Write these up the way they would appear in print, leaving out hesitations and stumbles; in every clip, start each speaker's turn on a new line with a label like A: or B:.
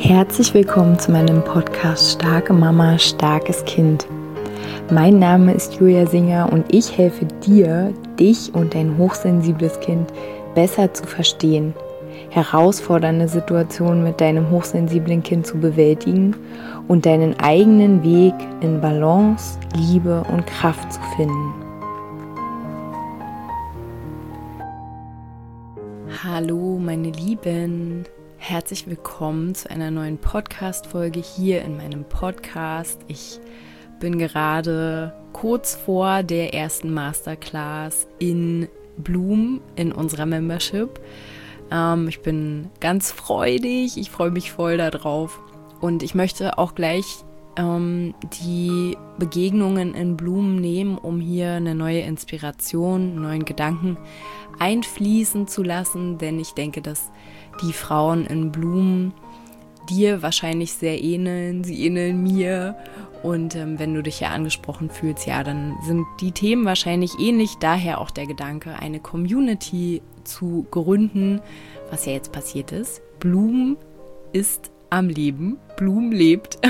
A: Herzlich willkommen zu meinem Podcast Starke Mama, starkes Kind. Mein Name ist Julia Singer und ich helfe dir, dich und dein hochsensibles Kind besser zu verstehen, herausfordernde Situationen mit deinem hochsensiblen Kind zu bewältigen und deinen eigenen Weg in Balance, Liebe und Kraft zu finden. Hallo meine Lieben, herzlich willkommen zu einer neuen Podcast-Folge hier in meinem Podcast. Ich bin gerade kurz vor der ersten Masterclass in Bloom in unserer Membership. Ich bin ganz freudig, ich freue mich voll darauf und ich möchte auch gleich die Begegnungen in Bloom nehmen, um hier eine neue Inspiration, einen neuen Gedanken einfließen zu lassen, denn ich denke, dass die Frauen in Bloom dir wahrscheinlich sehr ähneln, sie ähneln mir und wenn du dich ja angesprochen fühlst, ja, dann sind die Themen wahrscheinlich ähnlich, daher auch der Gedanke, eine Community zu gründen, was ja jetzt passiert ist. Bloom ist am Leben, Bloom lebt.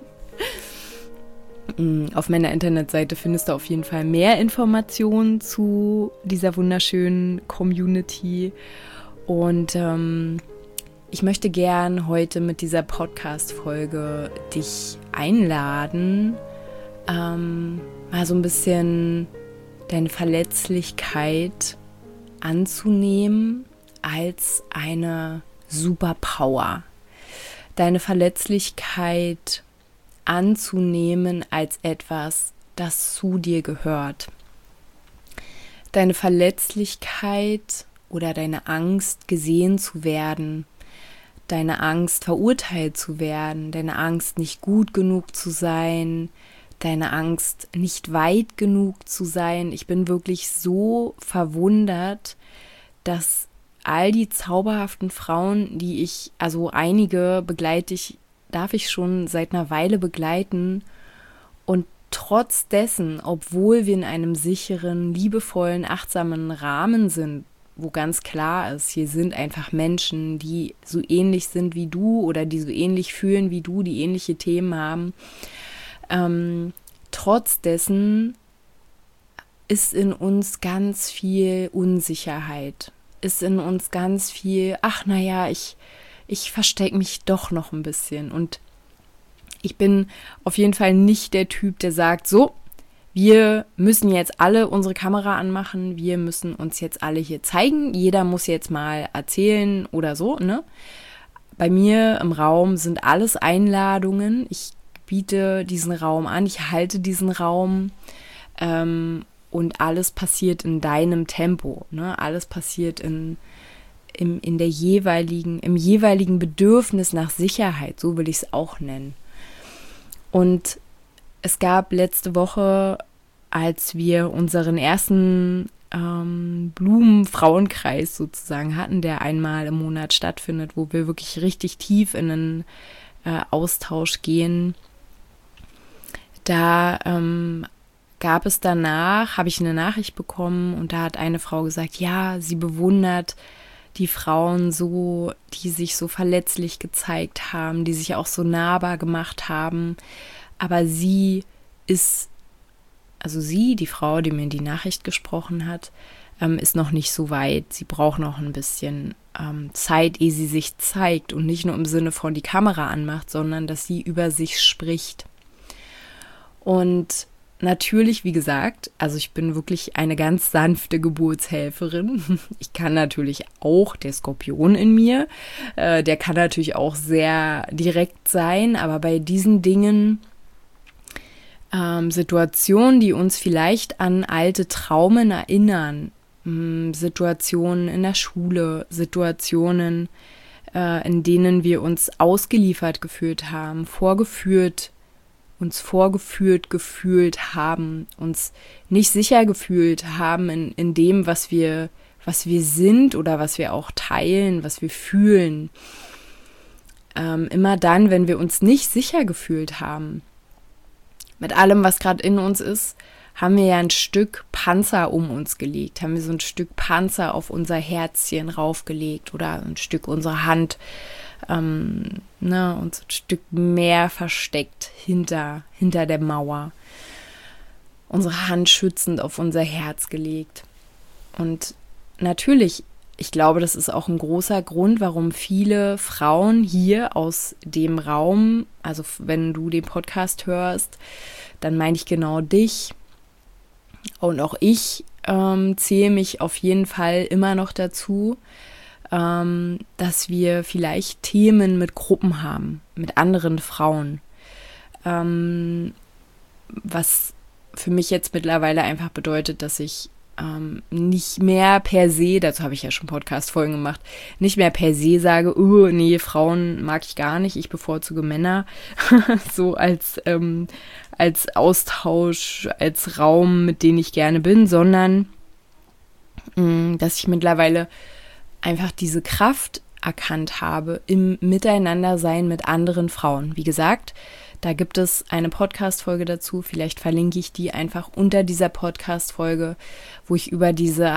A: Auf meiner Internetseite findest du auf jeden Fall mehr Informationen zu dieser wunderschönen Community und ich möchte gern heute mit dieser Podcast-Folge dich einladen, mal so ein bisschen deine Verletzlichkeit anzunehmen als eine Superpower. Deine Verletzlichkeit anzunehmen als etwas, das zu dir gehört. Deine Verletzlichkeit oder deine Angst, gesehen zu werden, deine Angst, verurteilt zu werden, deine Angst, nicht gut genug zu sein, deine Angst, nicht weit genug zu sein. Ich bin wirklich so verwundert, dass all die zauberhaften Frauen, die ich, also einige darf ich schon seit einer Weile begleiten und trotz dessen, obwohl wir in einem sicheren, liebevollen, achtsamen Rahmen sind, wo ganz klar ist, hier sind einfach Menschen, die so ähnlich sind wie du oder die so ähnlich fühlen wie du, die ähnliche Themen haben. Trotz dessen ist in uns ganz viel Unsicherheit, ist in uns ganz viel, ich verstecke mich doch noch ein bisschen. Und ich bin auf jeden Fall nicht der Typ, der sagt, so, wir müssen jetzt alle unsere Kamera anmachen, wir müssen uns jetzt alle hier zeigen, jeder muss jetzt mal erzählen oder so, ne? Bei mir im Raum sind alles Einladungen, ich biete diesen Raum an, ich halte diesen Raum und alles passiert in deinem Tempo, ne? Alles passiert im jeweiligen Bedürfnis nach Sicherheit, so will ich es auch nennen. Und es gab letzte Woche, als wir unseren ersten Blumenfrauenkreis sozusagen hatten, der einmal im Monat stattfindet, wo wir wirklich richtig tief in einen Austausch gehen, da gab es danach, habe ich eine Nachricht bekommen und da hat eine Frau gesagt, ja, sie bewundert die Frauen so, die sich so verletzlich gezeigt haben, die sich auch so nahbar gemacht haben, aber die Frau, die mir die Nachricht gesprochen hat, ist noch nicht so weit. Sie braucht noch ein bisschen Zeit, ehe sie sich zeigt und nicht nur im Sinne von die Kamera anmacht, sondern dass sie über sich spricht. Und natürlich, wie gesagt, also ich bin wirklich eine ganz sanfte Geburtshelferin. Ich kann natürlich auch, der Skorpion in mir, der kann natürlich auch sehr direkt sein, aber bei diesen Dingen, Situationen, die uns vielleicht an alte Traumen erinnern, Situationen in der Schule, Situationen, in denen wir uns ausgeliefert gefühlt haben, uns vorgeführt gefühlt haben, uns nicht sicher gefühlt haben in dem, was wir sind oder was wir auch teilen, was wir fühlen. Immer dann, wenn wir uns nicht sicher gefühlt haben, mit allem, was gerade in uns ist, haben wir ja ein Stück Panzer um uns gelegt, haben wir so ein Stück Panzer auf unser Herzchen raufgelegt oder ein Stück unserer Hand uns ein Stück mehr versteckt hinter der Mauer. Unsere Hand schützend auf unser Herz gelegt. Und natürlich, ich glaube, das ist auch ein großer Grund, warum viele Frauen hier aus dem Raum, also wenn du den Podcast hörst, dann meine ich genau dich. Und auch ich zähle mich auf jeden Fall immer noch dazu, dass wir vielleicht Themen mit Gruppen haben, mit anderen Frauen. Was für mich jetzt mittlerweile einfach bedeutet, dass ich nicht mehr per se, dazu habe ich ja schon Podcast-Folgen gemacht, nicht mehr per se sage, oh nee, Frauen mag ich gar nicht, ich bevorzuge Männer, so als Austausch, als Raum, mit dem ich gerne bin, sondern dass ich mittlerweile einfach diese Kraft erkannt habe im Miteinandersein mit anderen Frauen. Wie gesagt, da gibt es eine Podcast-Folge dazu, vielleicht verlinke ich die einfach unter dieser Podcast-Folge, wo ich über dieses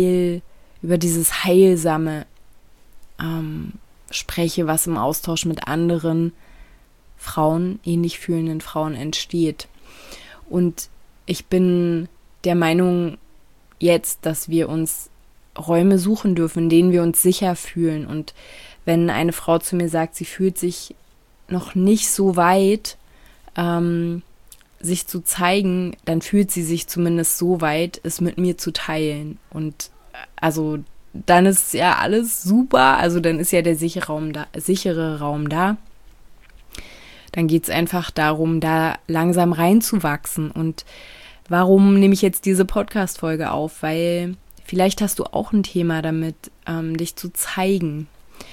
A: Heilsame spreche, was im Austausch mit anderen Frauen, ähnlich fühlenden Frauen entsteht. Und ich bin der Meinung jetzt, dass wir uns Räume suchen dürfen, in denen wir uns sicher fühlen. Und wenn eine Frau zu mir sagt, sie fühlt sich noch nicht so weit, sich zu zeigen, dann fühlt sie sich zumindest so weit, es mit mir zu teilen. Und also dann ist ja alles super, also dann ist ja der sichere Raum da. Dann geht es einfach darum, da langsam reinzuwachsen. Und warum nehme ich jetzt diese Podcast-Folge auf? Weil vielleicht hast du auch ein Thema damit, dich zu zeigen.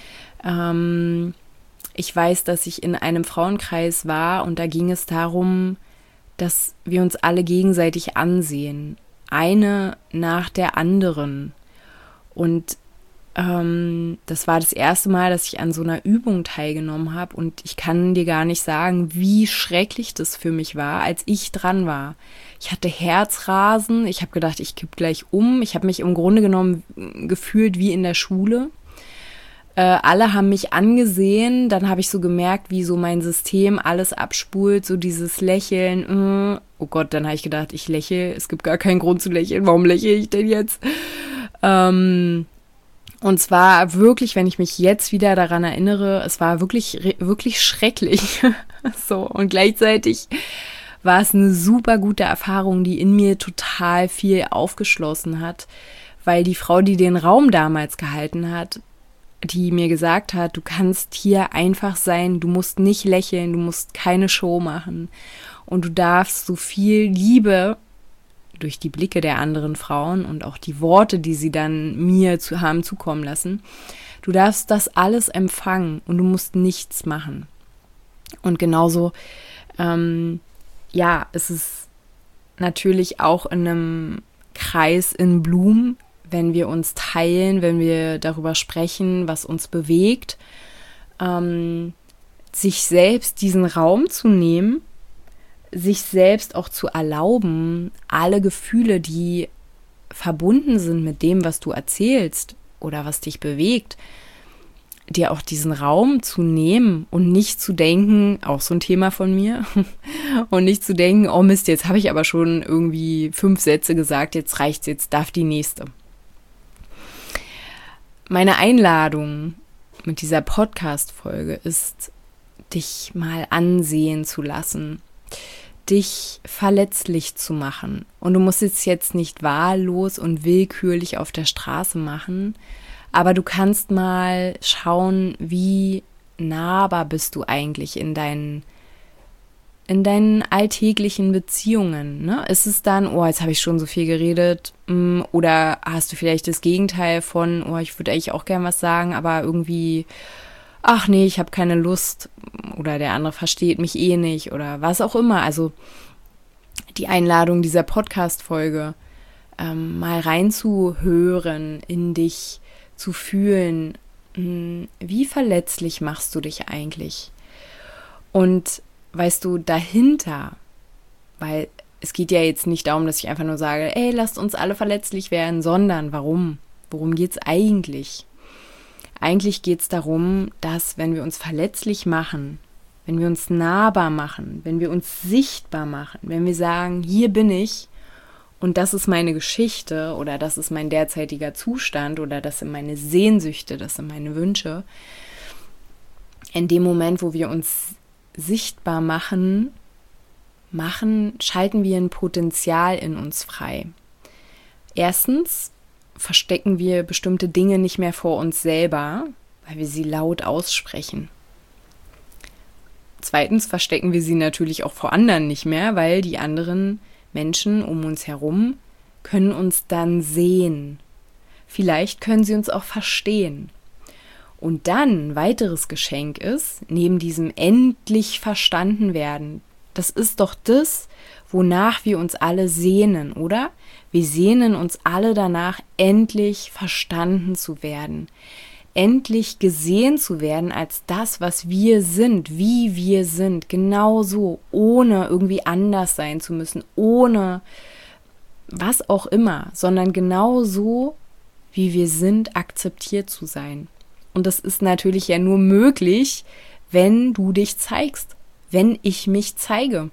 A: Ich weiß, dass ich in einem Frauenkreis war und da ging es darum, dass wir uns alle gegenseitig ansehen. Eine nach der anderen. Und das war das erste Mal, dass ich an so einer Übung teilgenommen habe und ich kann dir gar nicht sagen, wie schrecklich das für mich war, als ich dran war. Ich hatte Herzrasen, ich habe gedacht, ich kipp gleich um. Ich habe mich im Grunde genommen gefühlt wie in der Schule. Alle haben mich angesehen, dann habe ich so gemerkt, wie so mein System alles abspult, so dieses Lächeln. Oh Gott, dann habe ich gedacht, ich lächle, es gibt gar keinen Grund zu lächeln, warum lächle ich denn jetzt? Und zwar wirklich, wenn ich mich jetzt wieder daran erinnere, es war wirklich, wirklich schrecklich. So, und gleichzeitig war es eine super gute Erfahrung, die in mir total viel aufgeschlossen hat, weil die Frau, die den Raum damals gehalten hat, die mir gesagt hat, du kannst hier einfach sein, du musst nicht lächeln, du musst keine Show machen und du darfst so viel Liebe durch die Blicke der anderen Frauen und auch die Worte, die sie dann mir haben zukommen lassen, du darfst das alles empfangen und du musst nichts machen. Und genauso, es ist natürlich auch in einem Kreis in Bloom, wenn wir uns teilen, wenn wir darüber sprechen, was uns bewegt, sich selbst diesen Raum zu nehmen, sich selbst auch zu erlauben, alle Gefühle, die verbunden sind mit dem, was du erzählst oder was dich bewegt, dir auch diesen Raum zu nehmen und nicht zu denken, auch so ein Thema von mir, und nicht zu denken, oh Mist, jetzt habe ich aber schon irgendwie 5 Sätze gesagt, jetzt reicht's, jetzt darf die nächste. Meine Einladung mit dieser Podcast-Folge ist, dich mal ansehen zu lassen, dich verletzlich zu machen. Und du musst es jetzt nicht wahllos und willkürlich auf der Straße machen, aber du kannst mal schauen, wie nahbar bist du eigentlich in deinen alltäglichen Beziehungen. Ne? Ist es dann, oh, jetzt habe ich schon so viel geredet, oder hast du vielleicht das Gegenteil von, oh, ich würde eigentlich auch gern was sagen, aber irgendwie, ach nee, ich habe keine Lust oder der andere versteht mich eh nicht oder was auch immer. Also die Einladung dieser Podcast-Folge, mal reinzuhören, in dich zu fühlen, wie verletzlich machst du dich eigentlich? Und weißt du, dahinter, weil es geht ja jetzt nicht darum, dass ich einfach nur sage, ey, lasst uns alle verletzlich werden, sondern warum? Worum geht's eigentlich? Eigentlich geht es darum, dass wenn wir uns verletzlich machen, wenn wir uns nahbar machen, wenn wir uns sichtbar machen, wenn wir sagen, hier bin ich und das ist meine Geschichte oder das ist mein derzeitiger Zustand oder das sind meine Sehnsüchte, das sind meine Wünsche. In dem Moment, wo wir uns sichtbar machen, schalten wir ein Potenzial in uns frei. Erstens verstecken wir bestimmte Dinge nicht mehr vor uns selber, weil wir sie laut aussprechen. Zweitens verstecken wir sie natürlich auch vor anderen nicht mehr, weil die anderen Menschen um uns herum können uns dann sehen. Vielleicht können sie uns auch verstehen. Und dann ein weiteres Geschenk ist, neben diesem endlich verstanden werden, das ist doch das, wonach wir uns alle sehnen, oder? Wir sehnen uns alle danach, endlich verstanden zu werden, endlich gesehen zu werden als das, was wir sind, wie wir sind, genau so, ohne irgendwie anders sein zu müssen, ohne was auch immer, sondern genau so, wie wir sind, akzeptiert zu sein. Und das ist natürlich ja nur möglich, wenn du dich zeigst, wenn ich mich zeige.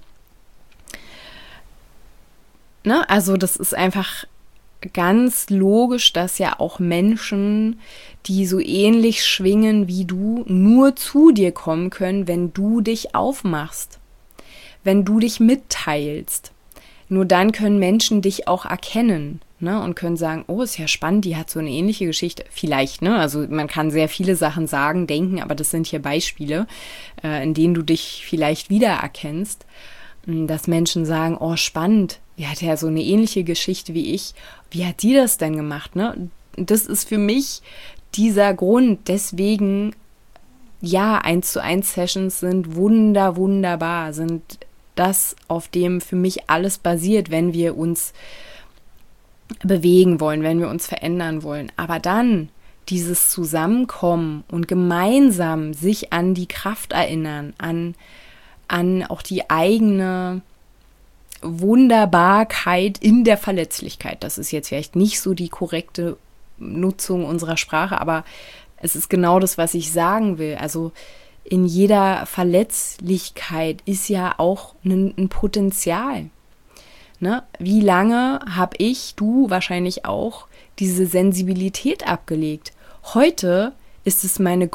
A: Ne? Also das ist einfach ganz logisch, dass ja auch Menschen, die so ähnlich schwingen wie du, nur zu dir kommen können, wenn du dich aufmachst, wenn du dich mitteilst. Nur dann können Menschen dich auch erkennen, ne, und können sagen, oh, ist ja spannend, die hat so eine ähnliche Geschichte. Vielleicht, ne? Also man kann sehr viele Sachen sagen, denken, aber das sind hier Beispiele, in denen du dich vielleicht wiedererkennst, dass Menschen sagen, oh, spannend, die hat ja so eine ähnliche Geschichte wie ich. Wie hat die das denn gemacht, ne? Das ist für mich dieser Grund, deswegen, ja, 1:1 Sessions sind wunderbar, sind das, auf dem für mich alles basiert, wenn wir uns bewegen wollen, wenn wir uns verändern wollen. Aber dann dieses Zusammenkommen und gemeinsam sich an die Kraft erinnern, an auch die eigene Wunderbarkeit in der Verletzlichkeit. Das ist jetzt vielleicht nicht so die korrekte Nutzung unserer Sprache, aber es ist genau das, was ich sagen will. Also in jeder Verletzlichkeit ist ja auch ein Potenzial. Ne? Wie lange habe ich, du wahrscheinlich auch, diese Sensibilität abgelegt? Heute ist es mein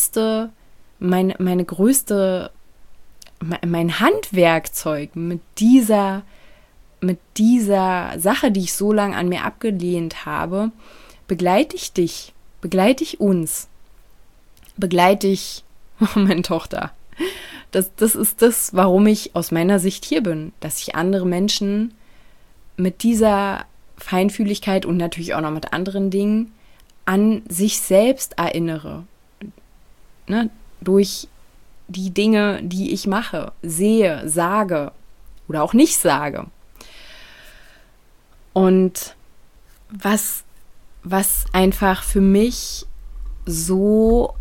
A: Handwerkzeug mit dieser Sache, die ich so lange an mir abgelehnt habe, begleite ich dich, begleite ich uns, begleite ich meine Tochter. Das ist das, warum ich aus meiner Sicht hier bin, dass ich andere Menschen mit dieser Feinfühligkeit und natürlich auch noch mit anderen Dingen an sich selbst erinnere. Ne? Durch die Dinge, die ich mache, sehe, sage oder auch nicht sage. Und was einfach für mich so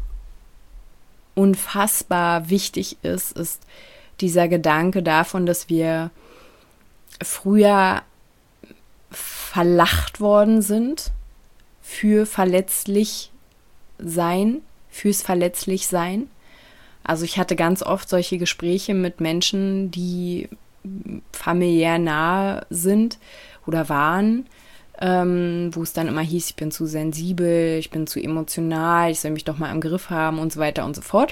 A: unfassbar wichtig ist dieser Gedanke davon, dass wir früher verlacht worden sind fürs verletzlich sein. Also ich hatte ganz oft solche Gespräche mit Menschen, die familiär nahe sind oder waren, wo es dann immer hieß, ich bin zu sensibel, ich bin zu emotional, ich soll mich doch mal im Griff haben und so weiter und so fort.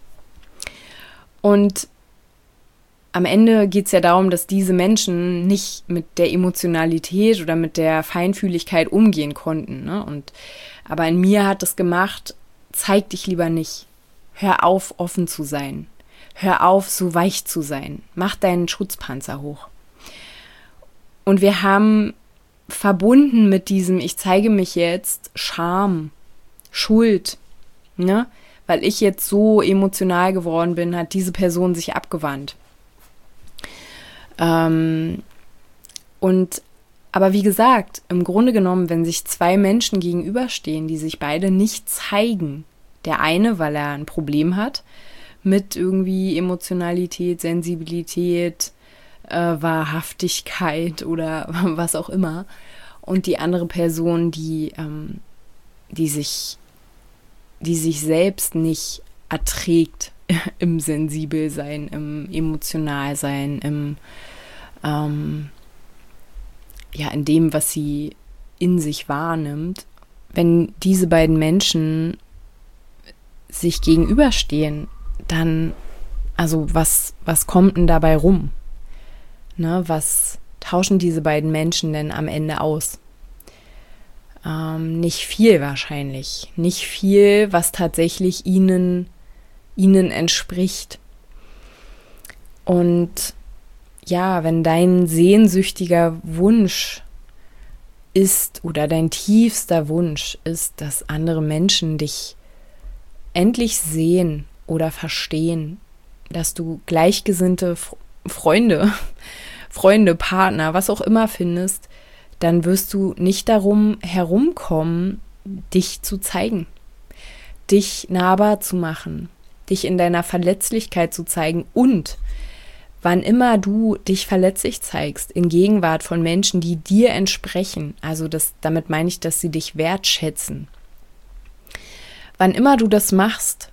A: Und am Ende geht es ja darum, dass diese Menschen nicht mit der Emotionalität oder mit der Feinfühligkeit umgehen konnten. Ne? Aber in mir hat es gemacht, zeig dich lieber nicht. Hör auf, offen zu sein. Hör auf, so weich zu sein. Mach deinen Schutzpanzer hoch. Und wir haben verbunden mit diesem, ich zeige mich jetzt, Scham, Schuld, ne? Weil ich jetzt so emotional geworden bin, hat diese Person sich abgewandt. Aber wie gesagt, im Grunde genommen, wenn sich zwei Menschen gegenüberstehen, die sich beide nicht zeigen, der eine, weil er ein Problem hat mit irgendwie Emotionalität, Sensibilität, Wahrhaftigkeit oder was auch immer. Und die andere Person, die sich die sich selbst nicht erträgt im Sensibelsein, im Emotionalsein, in dem, was sie in sich wahrnimmt. Wenn diese beiden Menschen sich gegenüberstehen, dann, also was kommt denn dabei rum? Ne, was tauschen diese beiden Menschen denn am Ende aus? Nicht viel wahrscheinlich. Nicht viel, was tatsächlich ihnen entspricht. Und ja, wenn dein sehnsüchtiger Wunsch ist oder dein tiefster Wunsch ist, dass andere Menschen dich endlich sehen oder verstehen, dass du gleichgesinnte Freunde, Partner, was auch immer findest, dann wirst du nicht darum herumkommen, dich zu zeigen, dich nahbar zu machen, dich in deiner Verletzlichkeit zu zeigen und wann immer du dich verletzlich zeigst, in Gegenwart von Menschen, die dir entsprechen, also damit meine ich, dass sie dich wertschätzen. Wann immer du das machst,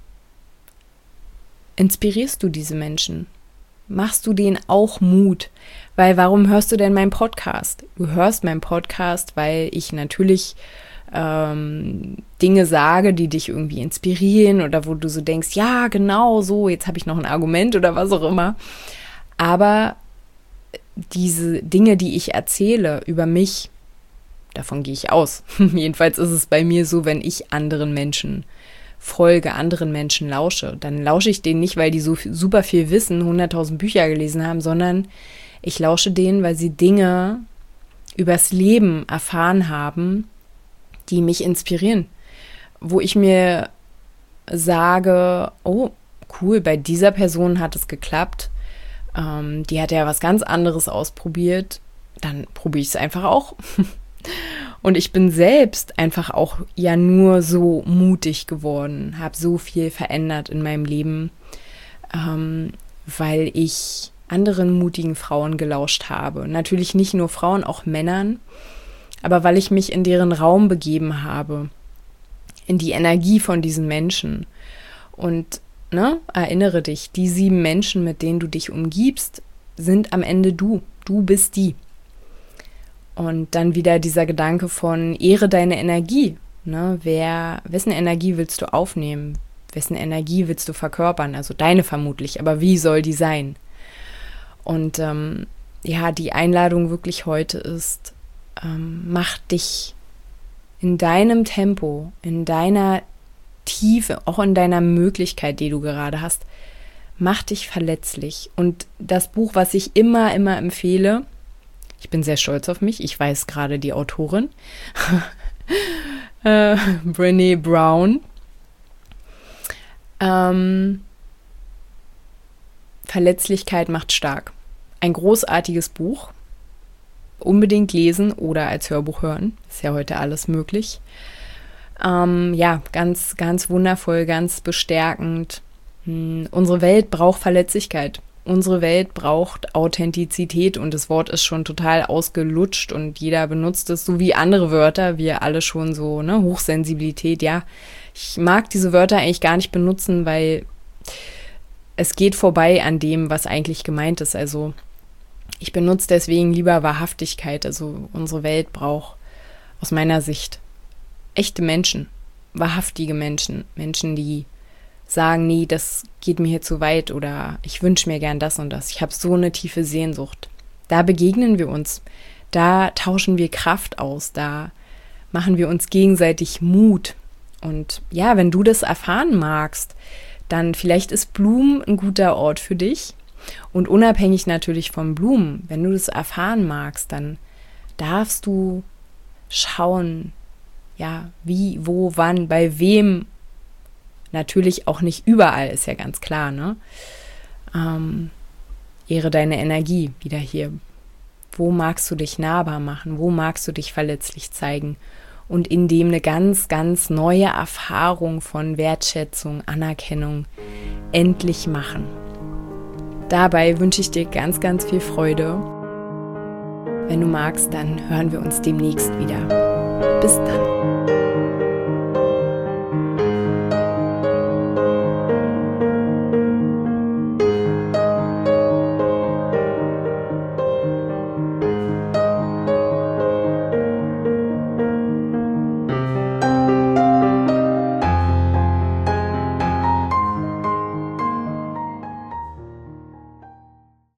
A: inspirierst du diese Menschen. Machst du denen auch Mut? Weil warum hörst du denn meinen Podcast? Du hörst meinen Podcast, weil ich natürlich Dinge sage, die dich irgendwie inspirieren oder wo du so denkst, ja, genau so, jetzt habe ich noch ein Argument oder was auch immer. Aber diese Dinge, die ich erzähle über mich, davon gehe ich aus. Jedenfalls ist es bei mir so, wenn ich anderen Menschen folge, anderen Menschen lausche, dann lausche ich denen nicht, weil die so super viel wissen, 100.000 Bücher gelesen haben, sondern ich lausche denen, weil sie Dinge übers Leben erfahren haben, die mich inspirieren, wo ich mir sage, oh, cool, bei dieser Person hat es geklappt, die hat ja was ganz anderes ausprobiert, dann probiere ich es einfach auch. Und ich bin selbst einfach auch ja nur so mutig geworden, habe so viel verändert in meinem Leben, weil ich anderen mutigen Frauen gelauscht habe. Natürlich nicht nur Frauen, auch Männern, aber weil ich mich in deren Raum begeben habe, in die Energie von diesen Menschen. Und erinnere dich, die 7 Menschen, mit denen du dich umgibst, sind am Ende du. Du bist die. Und dann wieder dieser Gedanke von ehre deine Energie. Ne? Wessen Energie willst du aufnehmen? Wessen Energie willst du verkörpern? Also deine vermutlich, aber wie soll die sein? Und die Einladung wirklich heute ist, mach dich in deinem Tempo, in deiner Tiefe, auch in deiner Möglichkeit, die du gerade hast, mach dich verletzlich. Und das Buch, was ich immer empfehle, ich bin sehr stolz auf mich, ich weiß gerade die Autorin, Brené Brown, Verletzlichkeit macht stark. Ein großartiges Buch, unbedingt lesen oder als Hörbuch hören, ist ja heute alles möglich. Ganz, ganz wundervoll, ganz bestärkend. Unsere Welt braucht Verletzlichkeit. Unsere Welt braucht Authentizität und das Wort ist schon total ausgelutscht und jeder benutzt es so wie andere Wörter, wir alle schon so, Hochsensibilität, ja. Ich mag diese Wörter eigentlich gar nicht benutzen, weil es geht vorbei an dem, was eigentlich gemeint ist. Also ich benutze deswegen lieber Wahrhaftigkeit. Also unsere Welt braucht aus meiner Sicht echte Menschen, wahrhaftige Menschen, Menschen, die sagen, nee, das geht mir hier zu weit oder ich wünsche mir gern das und das. Ich habe so eine tiefe Sehnsucht. Da begegnen wir uns, da tauschen wir Kraft aus, da machen wir uns gegenseitig Mut. Und ja, wenn du das erfahren magst, dann vielleicht ist Blumen ein guter Ort für dich. Und unabhängig natürlich von Blumen, wenn du das erfahren magst, dann darfst du schauen, ja, wie, wo, wann, bei wem. Natürlich auch nicht überall, ist ja ganz klar, ne? Ehre deine Energie wieder hier. Wo magst du dich nahbar machen? Wo magst du dich verletzlich zeigen? Und in dem eine ganz, ganz neue Erfahrung von Wertschätzung, Anerkennung endlich machen. Dabei wünsche ich dir ganz, ganz viel Freude. Wenn du magst, dann hören wir uns demnächst wieder. Bis dann.